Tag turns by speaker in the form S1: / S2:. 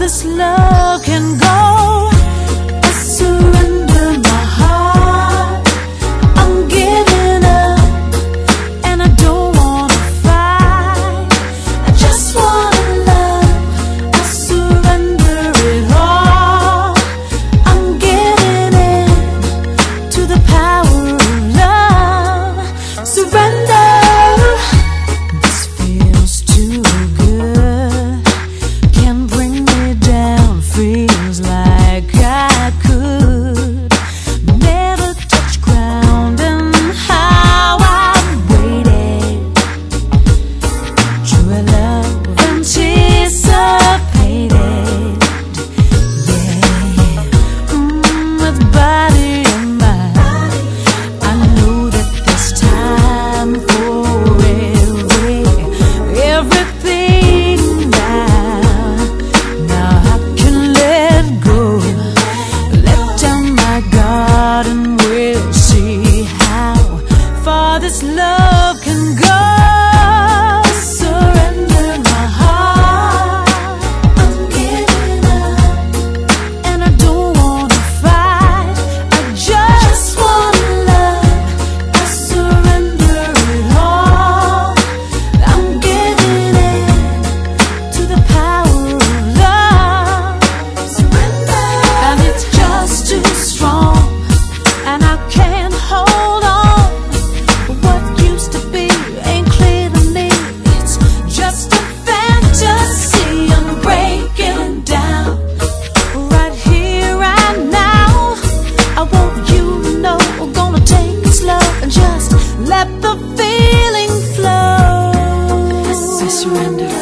S1: this love can go. I surrender my heart, I'm giving up, and I don't wanna fight, I just wanna love. I surrender it all, I'm giving in to the power of love. Surrender. This feels too good, can't bring me down, feels like I could never touch ground. And how I've waited, true love anticipated, yeah, with body and mind. I know that this time for everything now I can let go, let down my guard, and we'll see how far this love can go. Surrender my heart, I'm giving up, and I don't wanna fight, I just wanna love. I surrender it all, I'm giving in to the power of love. Surrender. And it's just too strong, and I can't hold on. What used to be ain't clear to me, it's just a fantasy. I'm breaking down right here, right now. I want you to know I'm gonna take it slow and just let the feeling flow. I surrender.